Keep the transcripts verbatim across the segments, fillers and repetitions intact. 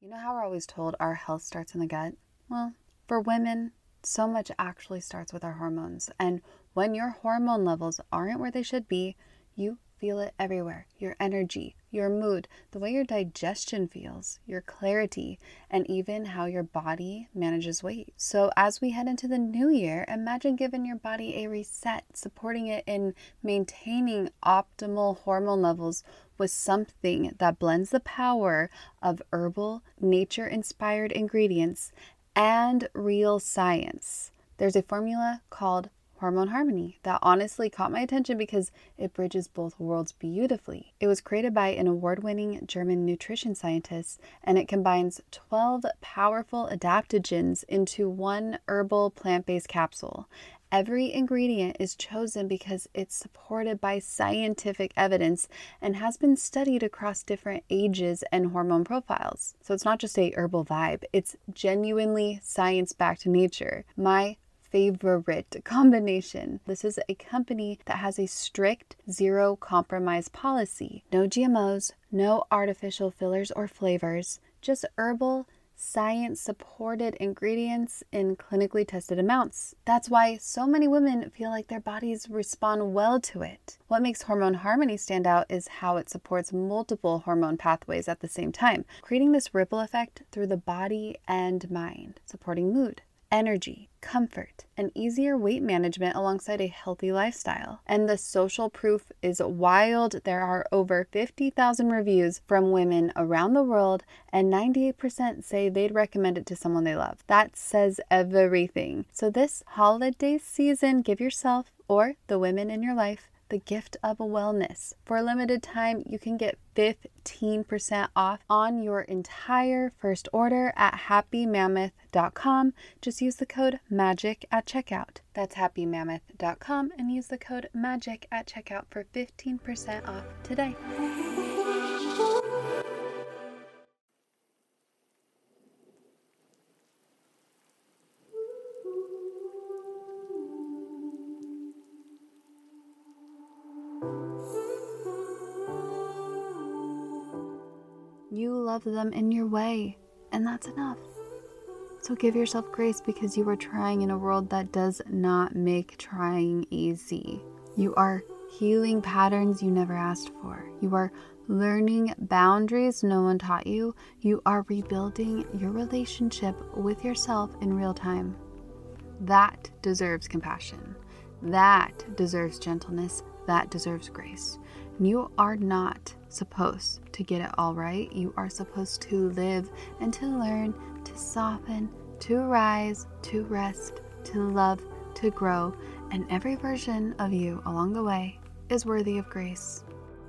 You know how we're always told our health starts in the gut? Well, for women, so much actually starts with our hormones. And when your hormone levels aren't where they should be, you feel it everywhere. Your energy, your mood, the way your digestion feels, your clarity, and even how your body manages weight. So as we head into the new year, imagine giving your body a reset, supporting it in maintaining optimal hormone levels with something that blends the power of herbal, nature-inspired ingredients and real science. There's a formula called Hormone Harmony that honestly caught my attention because it bridges both worlds beautifully. It was created by an award-winning German nutrition scientist, and it combines twelve powerful adaptogens into one herbal plant-based capsule. Every ingredient is chosen because it's supported by scientific evidence and has been studied across different ages and hormone profiles. So it's not just a herbal vibe, it's genuinely science-backed nature. My favorite combination. This is a company that has a strict zero compromise policy. No G M Os, no artificial fillers or flavors, just herbal, science-supported ingredients in clinically tested amounts. That's why so many women feel like their bodies respond well to it. What makes Hormone Harmony stand out is how it supports multiple hormone pathways at the same time, creating this ripple effect through the body and mind, supporting mood, energy, comfort, and easier weight management alongside a healthy lifestyle. And the social proof is wild. There are over fifty thousand reviews from women around the world, and ninety-eight percent say they'd recommend it to someone they love. That says everything. So this holiday season, give yourself or the women in your life the gift of wellness. For a limited time, you can get fifteen percent off on your entire first order at happy mammoth dot com. Just use the code MAGIC at checkout. That's happy mammoth dot com and use the code MAGIC at checkout for fifteen percent off today. You love them in your way, and that's enough. So give yourself grace because you are trying in a world that does not make trying easy. You are healing patterns you never asked for. You are learning boundaries no one taught you. You are rebuilding your relationship with yourself in real time. That deserves compassion. That deserves gentleness. That deserves grace. You are not supposed to get it all right. You are supposed to live and to learn, to soften, to rise, to rest, to love, to grow, and every version of you along the way is worthy of grace.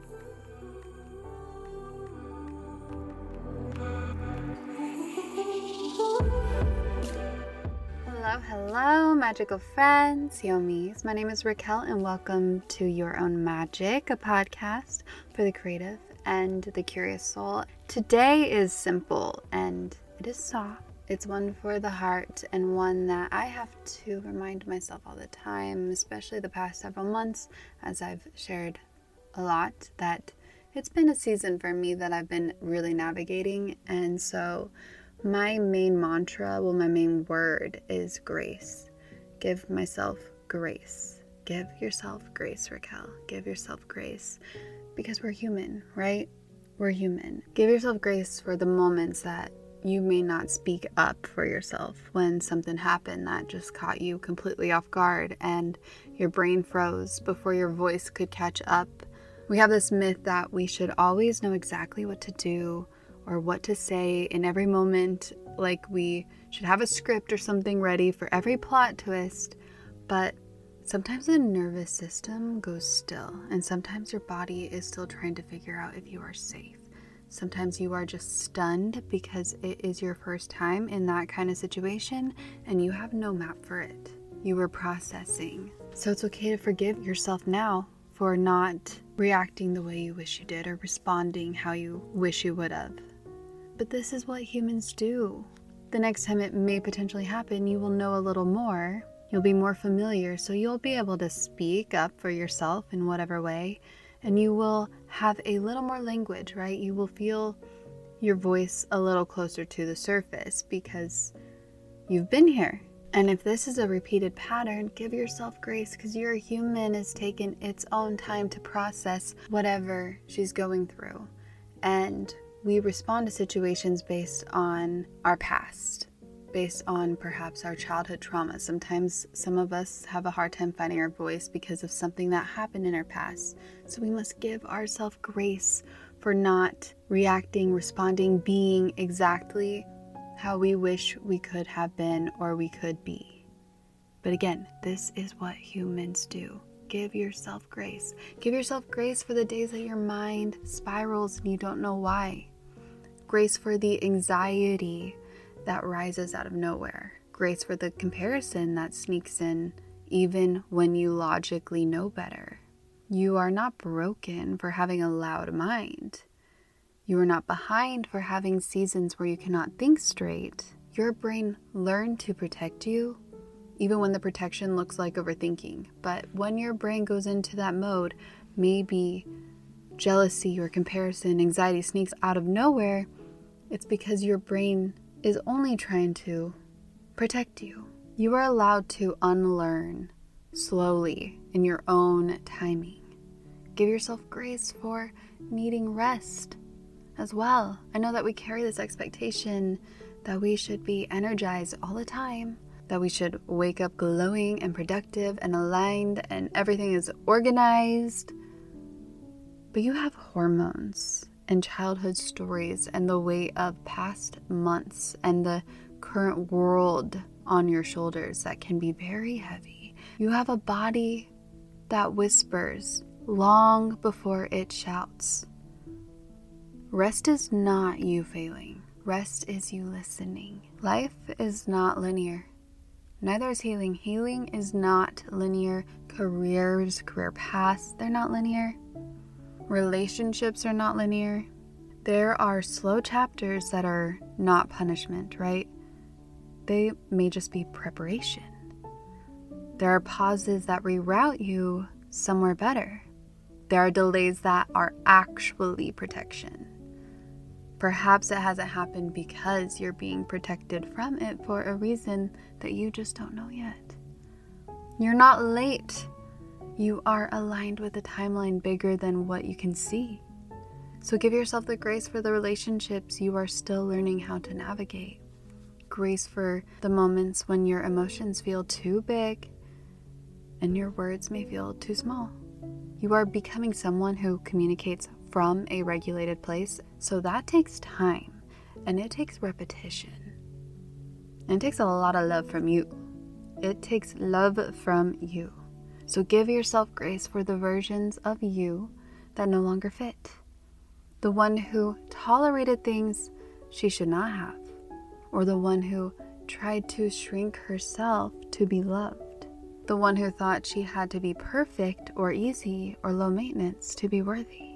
Hello, hello, magical friends, yomis. My name is Raquel, and welcome to Your Own Magic, a podcast for the creative and the curious soul. Today is simple and it is soft. It's one for the heart and one that I have to remind myself all the time, especially the past several months, as I've shared a lot, that it's been a season for me that I've been really navigating. And so my main mantra, well, my main word is grace. Give myself grace. Give yourself grace, Raquel. Give yourself grace. Because we're human, right? We're human. Give yourself grace for the moments that you may not speak up for yourself, when something happened that just caught you completely off guard and your brain froze before your voice could catch up. We have this myth that we should always know exactly what to do or what to say in every moment, like we should have a script or something ready for every plot twist. But sometimes the nervous system goes still, and sometimes your body is still trying to figure out if you are safe. Sometimes you are just stunned because it is your first time in that kind of situation and you have no map for it. You were processing. So it's okay to forgive yourself now for not reacting the way you wish you did or responding how you wish you would have. But this is what humans do. The next time it may potentially happen, you will know a little more. You'll be more familiar, so you'll be able to speak up for yourself in whatever way, and you will have a little more language, right? You will feel your voice a little closer to the surface because you've been here. And if this is a repeated pattern, give yourself grace because your human has taken its own time to process whatever she's going through. And we respond to situations based on our past, based on perhaps our childhood trauma. Sometimes some of us have a hard time finding our voice because of something that happened in our past. So we must give ourselves grace for not reacting, responding, being exactly how we wish we could have been or we could be. But again, this is what humans do. Give yourself grace. Give yourself grace for the days that your mind spirals and you don't know why. Grace for the anxiety that rises out of nowhere. Grace for the comparison that sneaks in even when you logically know better. You are not broken for having a loud mind. You are not behind for having seasons where you cannot think straight. Your brain learned to protect you, even when the protection looks like overthinking. But when your brain goes into that mode, maybe jealousy or comparison, anxiety sneaks out of nowhere, it's because your brain is only trying to protect you. You are allowed to unlearn slowly in your own timing. Give yourself grace for needing rest as well. I know that we carry this expectation that we should be energized all the time, that we should wake up glowing and productive and aligned and everything is organized. But you have hormones and childhood stories and the weight of past months and the current world on your shoulders that can be very heavy. You have a body that whispers long before it shouts. Rest is not you failing. Rest is you listening. Life is not linear. Neither is healing. Healing is not linear. Careers, career paths, they're not linear. Relationships are not linear. There are slow chapters that are not punishment, right? They may just be preparation. There are pauses that reroute you somewhere better. There are delays that are actually protection. Perhaps it hasn't happened because you're being protected from it for a reason that you just don't know yet. You're not late. You are aligned with a timeline bigger than what you can see. So give yourself the grace for the relationships you are still learning how to navigate. Grace for the moments when your emotions feel too big and your words may feel too small. You are becoming someone who communicates from a regulated place, so that takes time and it takes repetition. And it takes a lot of love from you. It takes love from you. So give yourself grace for the versions of you that no longer fit. The one who tolerated things she should not have, or the one who tried to shrink herself to be loved. The one who thought she had to be perfect or easy or low maintenance to be worthy.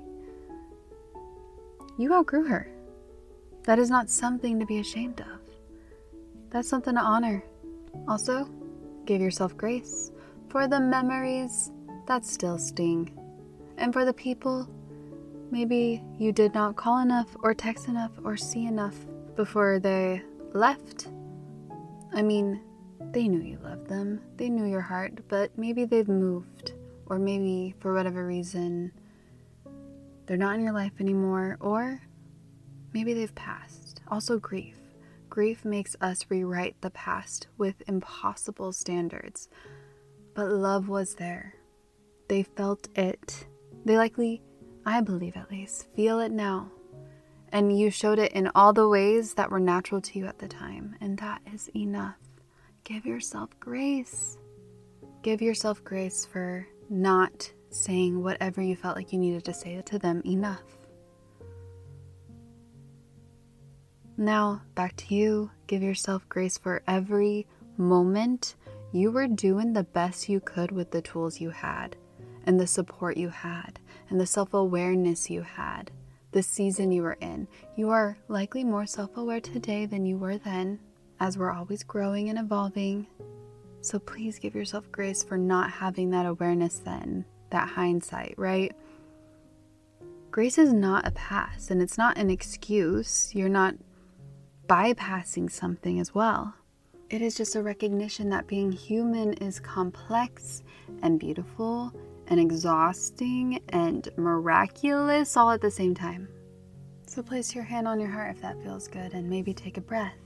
You outgrew her. That is not something to be ashamed of. That's something to honor. Also, give yourself grace for the memories that still sting. And for the people maybe you did not call enough or text enough or see enough before they left. I mean, they knew you loved them. They knew your heart, but maybe they've moved. Or maybe for whatever reason, they're not in your life anymore, or maybe they've passed. Also grief. Grief makes us rewrite the past with impossible standards. But love was there. They felt it. They likely, I believe at least, feel it now. And you showed it in all the ways that were natural to you at the time. And that is enough. Give yourself grace. Give yourself grace for not saying whatever you felt like you needed to say to them enough. Now, back to you. Give yourself grace for every moment you were doing the best you could with the tools you had, and the support you had, and the self-awareness you had, the season you were in. You are likely more self-aware today than you were then, as we're always growing and evolving. So please give yourself grace for not having that awareness then. That hindsight, right? Grace is not a pass, and it's not an excuse. You're not bypassing something as well. It is just a recognition that being human is complex and beautiful and exhausting and miraculous all at the same time. So place your hand on your heart if that feels good, and maybe take a breath.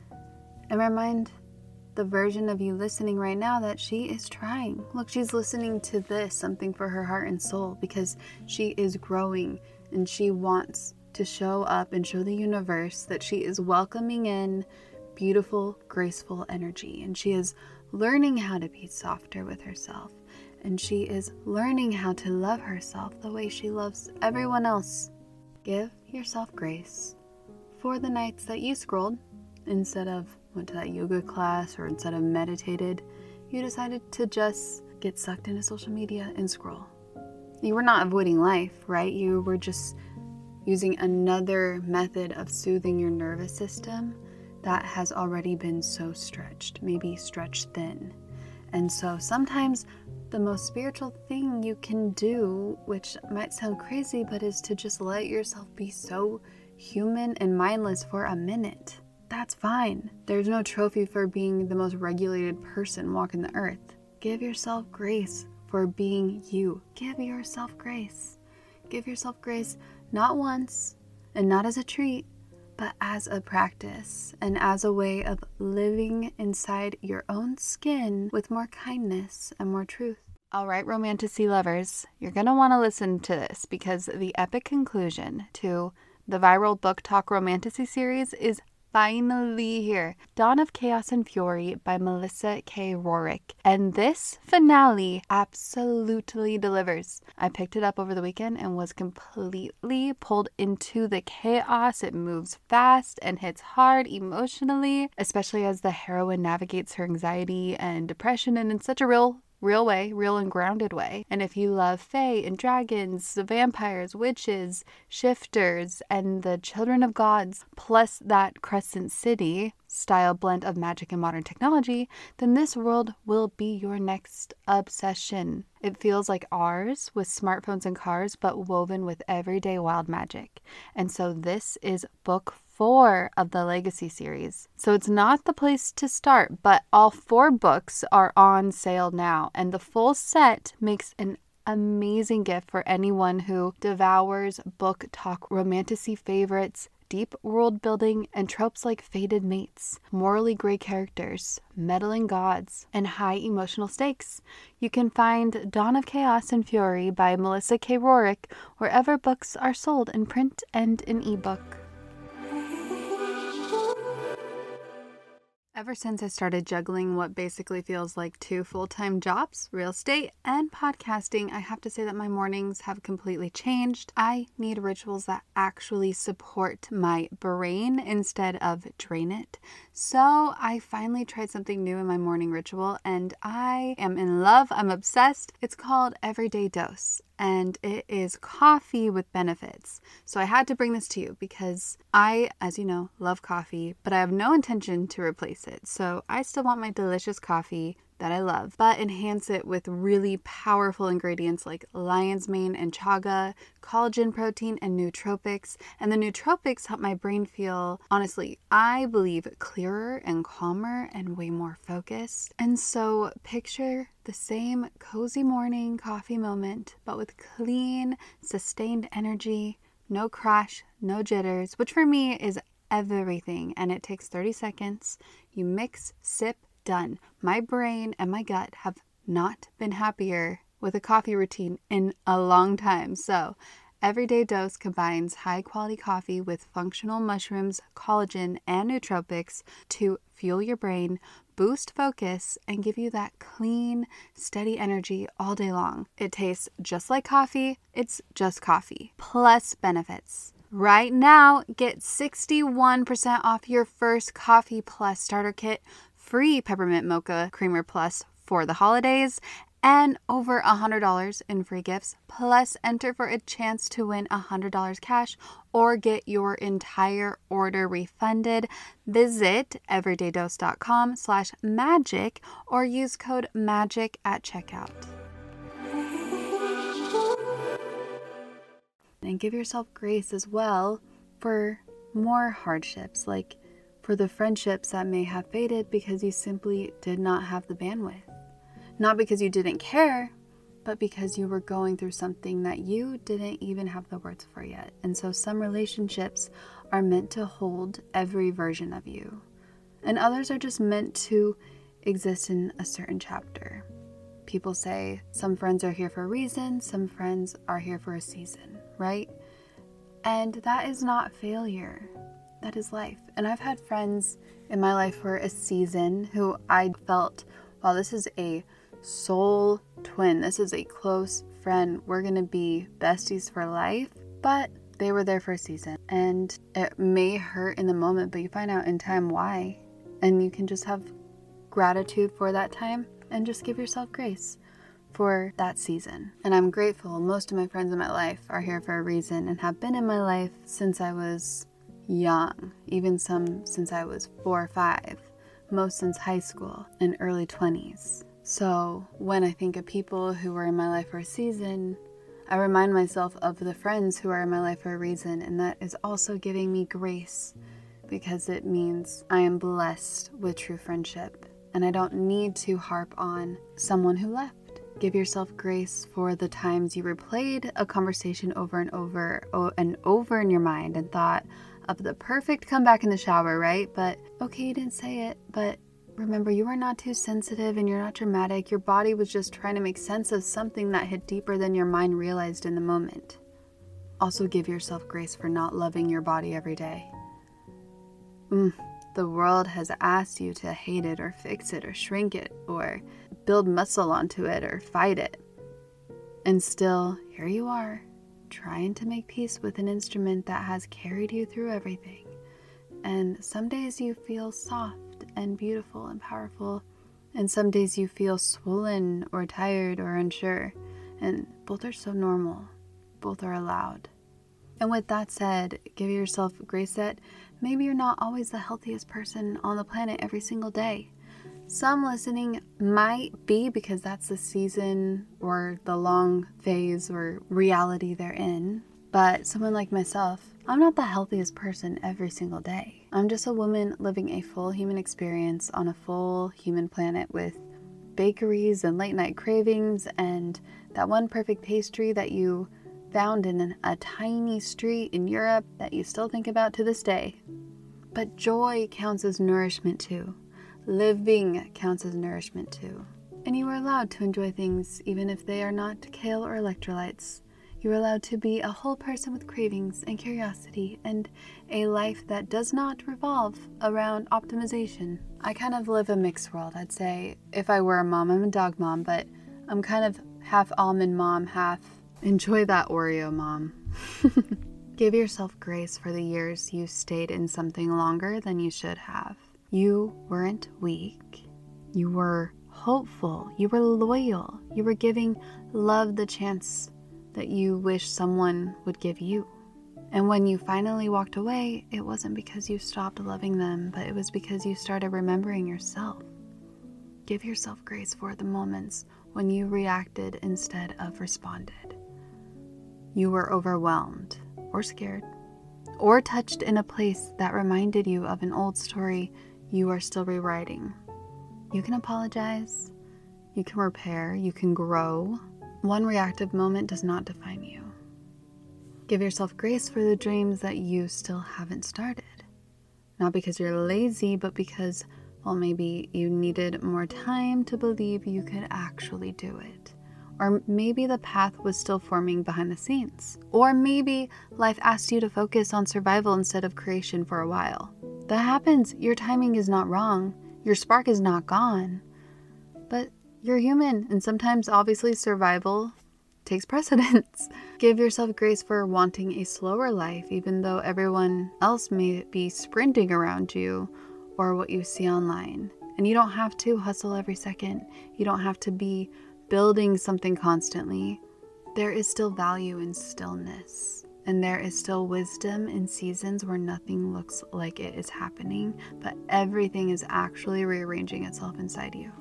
And remind the version of you listening right now that she is trying. Look, she's listening to this, something for her heart and soul, because she is growing and she wants to show up and show the universe that she is welcoming in beautiful, graceful energy. And she is learning how to be softer with herself. And she is learning how to love herself the way she loves everyone else. Give yourself grace for the nights that you scrolled instead of went to that yoga class, or instead of meditated, you decided to just get sucked into social media and scroll. You were not avoiding life, right? You were just using another method of soothing your nervous system that has already been so stretched, maybe stretched thin. And so sometimes the most spiritual thing you can do, which might sound crazy, but is to just let yourself be so human and mindless for a minute. That's fine. There's no trophy for being the most regulated person walking the earth. Give yourself grace for being you. Give yourself grace. Give yourself grace not once and not as a treat, but as a practice and as a way of living inside your own skin with more kindness and more truth. All right, Romantasy lovers, you're going to want to listen to this, because the epic conclusion to the viral Book Talk Romantasy series is finally here. Dawn of Chaos and Fury by Melissa K. Rorick. And this finale absolutely delivers. I picked it up over the weekend and was completely pulled into the chaos. It moves fast and hits hard emotionally, especially as the heroine navigates her anxiety and depression, and in such a real Real way, real and grounded way. And if you love fae and dragons, vampires, witches, shifters, and the children of gods, plus that Crescent City style blend of magic and modern technology, then this world will be your next obsession. It feels like ours, with smartphones and cars, but woven with everyday wild magic. And so this is book four of the Legacy series. So it's not the place to start, but all four books are on sale now, and the full set makes an amazing gift for anyone who devours Book Talk Romantasy favorites, deep world building, and tropes like fated mates, morally gray characters, meddling gods, and high emotional stakes. You can find Dawn of Chaos and Fury by Melissa K. Rorick wherever books are sold in print and in ebook. Ever since I started juggling what basically feels like two full-time jobs, real estate and podcasting, I have to say that my mornings have completely changed. I need rituals that actually support my brain instead of drain it. So I finally tried something new in my morning ritual, and I am in love. I'm obsessed. It's called Everyday Dose, and it is coffee with benefits. So I had to bring this to you because I, as you know, love coffee, but I have no intention to replace it. So I still want my delicious coffee that I love, but enhance it with really powerful ingredients like lion's mane and chaga, collagen protein, and nootropics. And the nootropics help my brain feel, honestly, I believe, clearer and calmer and way more focused. And so picture the same cozy morning coffee moment, but with clean, sustained energy, no crash, no jitters, which for me is everything. And it takes thirty seconds. You mix, sip, done. My brain and my gut have not been happier with a coffee routine in a long time. So Everyday Dose combines high quality coffee with functional mushrooms, collagen, and nootropics to fuel your brain, boost focus, and give you that clean, steady energy all day long. It tastes just like coffee. It's just coffee, plus benefits. Right now, get sixty-one percent off your first Coffee Plus starter kit, free Peppermint Mocha Creamer Plus for the holidays, and over one hundred dollars in free gifts, plus enter for a chance to win one hundred dollars cash or get your entire order refunded. Visit everydaydose.com slash magic or use code MAGIC at checkout. And give yourself grace as well for more hardships, like for the friendships that may have faded because you simply did not have the bandwidth. Not because you didn't care, but because you were going through something that you didn't even have the words for yet. And so some relationships are meant to hold every version of you, and others are just meant to exist in a certain chapter. People say some friends are here for a reason, some friends are here for a season, right? And that is not failure. That is life. And I've had friends in my life for a season who I felt, wow, this is a soul twin. This is a close friend. We're going to be besties for life. But they were there for a season. And it may hurt in the moment, but you find out in time why. And you can just have gratitude for that time and just give yourself grace for that season. And I'm grateful. Most of my friends in my life are here for a reason and have been in my life since I was young, even some since I was four or five, most since high school and early twenties. So when I think of people who were in my life for a season, I remind myself of the friends who are in my life for a reason, and that is also giving me grace because it means I am blessed with true friendship and I don't need to harp on someone who left. Give yourself grace for the times you replayed a conversation over and over and over in your mind and thought of the perfect comeback in the shower, right? But okay, you didn't say it, but remember, you are not too sensitive and you're not dramatic. Your body was just trying to make sense of something that hit deeper than your mind realized in the moment. Also, give yourself grace for not loving your body every day. Mm, the world has asked you to hate it or fix it or shrink it or build muscle onto it or fight it. And still, here you are, trying to make peace with an instrument that has carried you through everything. And some days you feel soft and beautiful and powerful, and some days you feel swollen or tired or unsure, and both are so normal. Both are allowed. And with that said, give yourself grace that maybe you're not always the healthiest person on the planet every single day. Some listening might be because that's the season or the long phase or reality they're in. But someone like myself, I'm not the healthiest person every single day. I'm just a woman living a full human experience on a full human planet with bakeries and late night cravings and that one perfect pastry that you found in a tiny street in Europe that you still think about to this day. But joy counts as nourishment too. Living counts as nourishment too. And you are allowed to enjoy things even if they are not kale or electrolytes. You are allowed to be a whole person with cravings and curiosity and a life that does not revolve around optimization. I kind of live a mixed world. I'd say if I were a mom, I'm a dog mom, but I'm kind of half almond mom, half enjoy that Oreo mom. Give yourself grace for the years you stayed in something longer than you should have. You weren't weak. You were hopeful. You were loyal. You were giving love the chance that you wish someone would give you. And when you finally walked away, it wasn't because you stopped loving them, but it was because you started remembering yourself. Give yourself grace for the moments when you reacted instead of responded. You were overwhelmed or scared or touched in a place that reminded you of an old story you are still rewriting. You can apologize, you can repair, you can grow. One reactive moment does not define you. Give yourself grace for the dreams that you still haven't started. Not because you're lazy, but because, well, maybe you needed more time to believe you could actually do it. Or maybe the path was still forming behind the scenes. Or maybe life asked you to focus on survival instead of creation for a while. That happens. Your timing is not wrong. Your spark is not gone. But you're human, and sometimes obviously survival takes precedence. Give yourself grace for wanting a slower life, even though everyone else may be sprinting around you or what you see online. And you don't have to hustle every second. You don't have to be building something constantly. There is still value in stillness. And there is still wisdom in seasons where nothing looks like it is happening, but everything is actually rearranging itself inside you.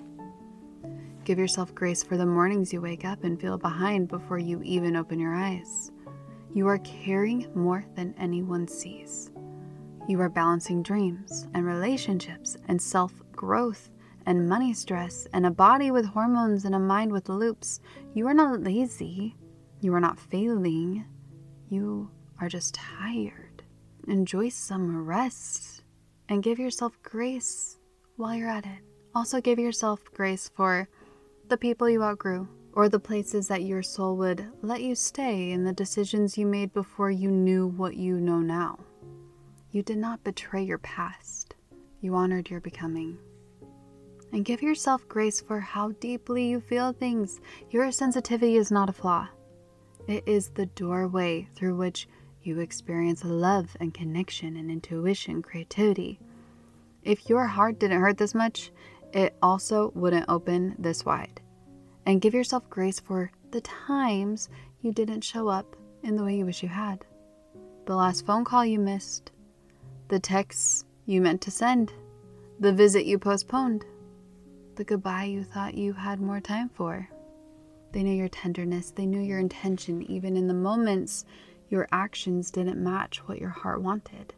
Give yourself grace for the mornings you wake up and feel behind before you even open your eyes. You are caring more than anyone sees. You are balancing dreams and relationships and self-growth and money stress and a body with hormones and a mind with loops. You are not lazy. You are not failing. You are just tired. Enjoy some rest and give yourself grace while you're at it. Also give yourself grace for the people you outgrew, or the places that your soul would let you stay, and the decisions you made before you knew what you know now. You did not betray your past. You honored your becoming. And give yourself grace for how deeply you feel things. Your sensitivity is not a flaw. It is the doorway through which you experience love and connection and intuition, creativity. If your heart didn't hurt this much, it also wouldn't open this wide. And give yourself grace for the times you didn't show up in the way you wish you had. The last phone call you missed. The texts you meant to send. The visit you postponed. The goodbye you thought you had more time for. They knew your tenderness. They knew your intention, even in the moments your actions didn't match what your heart wanted.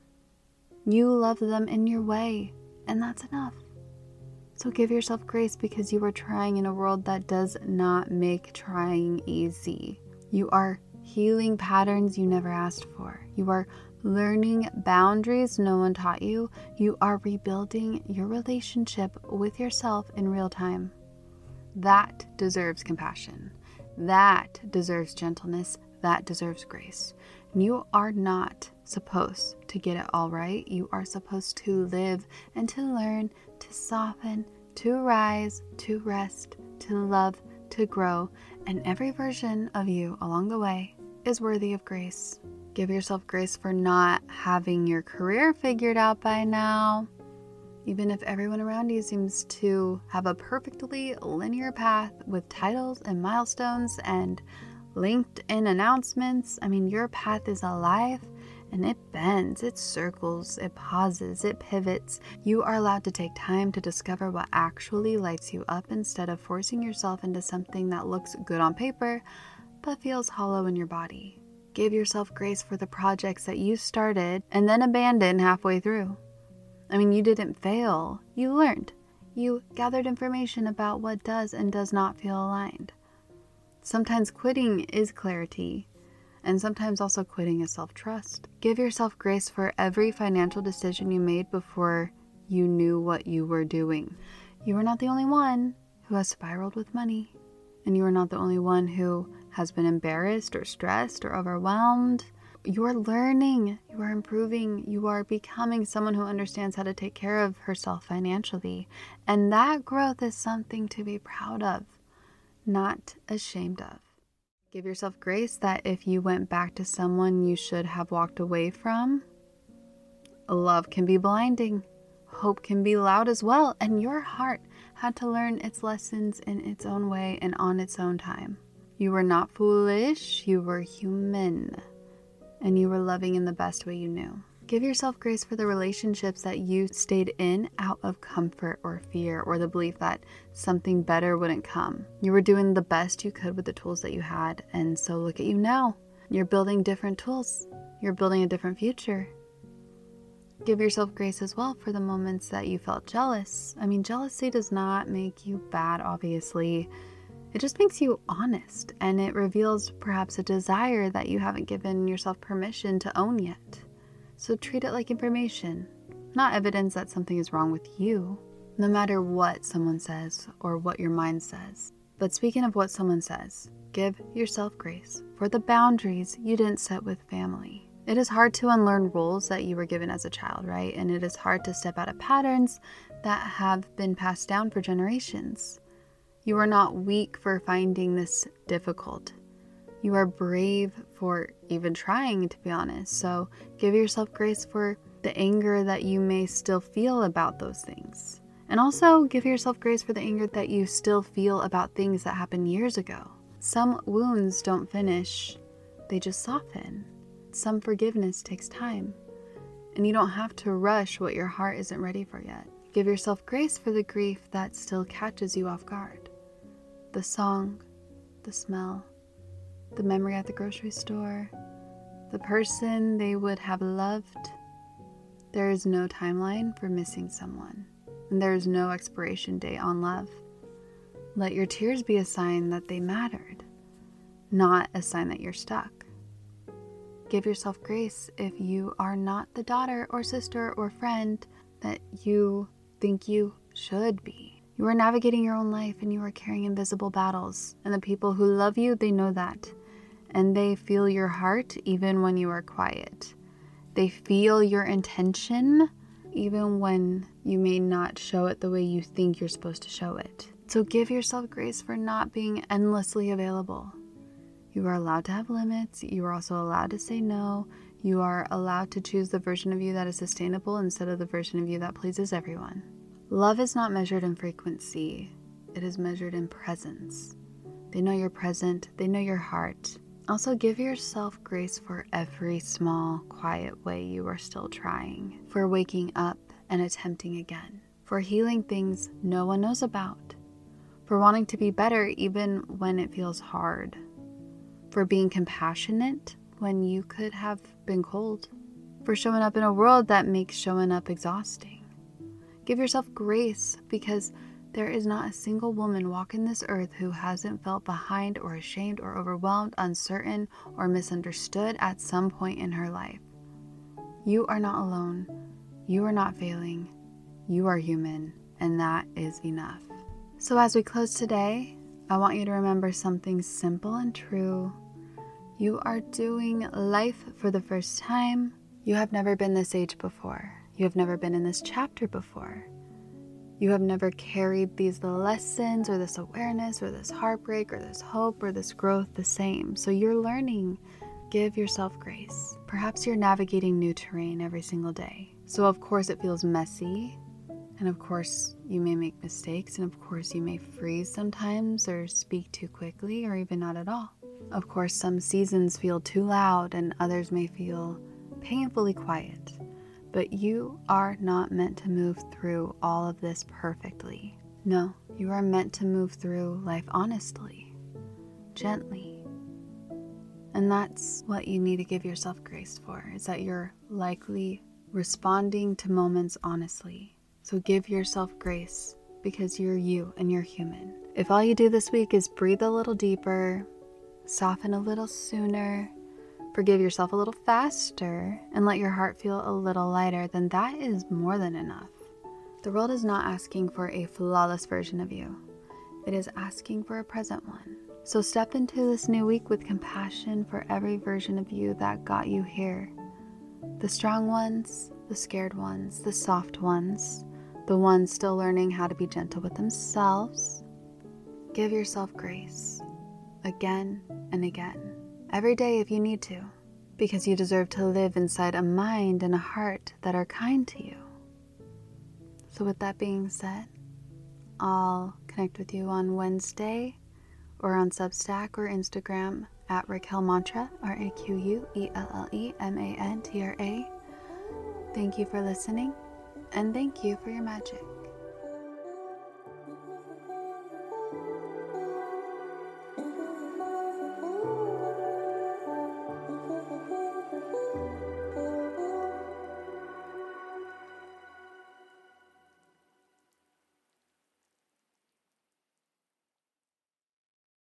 You loved them in your way, and that's enough. So give yourself grace because you are trying in a world that does not make trying easy. You are healing patterns you never asked for. You are learning boundaries no one taught you. You are rebuilding your relationship with yourself in real time. That deserves compassion. That deserves gentleness. That deserves grace. You are not supposed to get it all right. You are supposed to live and to learn, to soften, to rise, to rest, to love, to grow, and every version of you along the way is worthy of grace. Give yourself grace for not having your career figured out by now. Even if everyone around you seems to have a perfectly linear path with titles and milestones and LinkedIn announcements, I mean, your path is alive and it bends, it circles, it pauses, it pivots. You are allowed to take time to discover what actually lights you up instead of forcing yourself into something that looks good on paper but feels hollow in your body. Give yourself grace for the projects that you started and then abandoned halfway through. I mean, you didn't fail. You learned. You gathered information about what does and does not feel aligned. Sometimes quitting is clarity, and sometimes also quitting is self-trust. Give yourself grace for every financial decision you made before you knew what you were doing. You are not the only one who has spiraled with money, and you are not the only one who has been embarrassed or stressed or overwhelmed. You are learning, you are improving, you are becoming someone who understands how to take care of herself financially. And that growth is something to be proud of, not ashamed of. Give yourself grace that if you went back to someone you should have walked away from, love can be blinding, hope can be loud as well, and your heart had to learn its lessons in its own way and on its own time. You were not foolish, you were human. And you were loving in the best way you knew. Give yourself grace for the relationships that you stayed in out of comfort or fear or the belief that something better wouldn't come. You were doing the best you could with the tools that you had, and so look at you now. You're building different tools. You're building a different future. Give yourself grace as well for the moments that you felt jealous. I mean, jealousy does not make you bad, obviously. It just makes you honest, and it reveals perhaps a desire that you haven't given yourself permission to own yet. So treat it like information, not evidence that something is wrong with you, no matter what someone says or what your mind says. But speaking of what someone says, give yourself grace for the boundaries you didn't set with family. It is hard to unlearn roles that you were given as a child, right? And it is hard to step out of patterns that have been passed down for generations. You are not weak for finding this difficult. You are brave for even trying, to be honest. So give yourself grace for the anger that you may still feel about those things. And also give yourself grace for the anger that you still feel about things that happened years ago. Some wounds don't finish, they just soften. Some forgiveness takes time. And you don't have to rush what your heart isn't ready for yet. Give yourself grace for the grief that still catches you off guard. The song, the smell, the memory at the grocery store, the person they would have loved. There is no timeline for missing someone, and there is no expiration date on love. Let your tears be a sign that they mattered, not a sign that you're stuck. Give yourself grace if you are not the daughter or sister or friend that you think you should be. You are navigating your own life and you are carrying invisible battles. And the people who love you, they know that. And they feel your heart even when you are quiet. They feel your intention even when you may not show it the way you think you're supposed to show it. So give yourself grace for not being endlessly available. You are allowed to have limits. You are also allowed to say no. You are allowed to choose the version of you that is sustainable instead of the version of you that pleases everyone. Love is not measured in frequency. It is measured in presence. They know you're present. They know your heart. Also, give yourself grace for every small, quiet way you are still trying. For waking up and attempting again. For healing things no one knows about. For wanting to be better even when it feels hard. For being compassionate when you could have been cold. For showing up in a world that makes showing up exhausting. Give yourself grace because there is not a single woman walking this earth who hasn't felt behind or ashamed or overwhelmed, uncertain, or misunderstood at some point in her life. You are not alone. You are not failing. You are human, and that is enough. So as we close today, I want you to remember something simple and true. You are doing life for the first time. You have never been this age before. You have never been in this chapter before. You have never carried these lessons or this awareness or this heartbreak or this hope or this growth the same. So you're learning. Give yourself grace. Perhaps you're navigating new terrain every single day. So of course it feels messy. And of course you may make mistakes. And of course you may freeze sometimes or speak too quickly or even not at all. Of course some seasons feel too loud and others may feel painfully quiet. But you are not meant to move through all of this perfectly. No, you are meant to move through life honestly, gently. And that's what you need to give yourself grace for, is that you're likely responding to moments honestly. So give yourself grace because you're you and you're human. If all you do this week is breathe a little deeper, soften a little sooner, forgive yourself a little faster, and let your heart feel a little lighter, then that is more than enough. The world is not asking for a flawless version of you. It is asking for a present one. So step into this new week with compassion for every version of you that got you here. The strong ones, the scared ones, the soft ones, the ones still learning how to be gentle with themselves. Give yourself grace again and again. Every day if you need to, because you deserve to live inside a mind and a heart that are kind to you. So with that being said, I'll connect with you on Wednesday or on Substack or Instagram at Raquel Mantra, R A Q U E L L E M A N T R A. Thank you for listening, and thank you for your magic.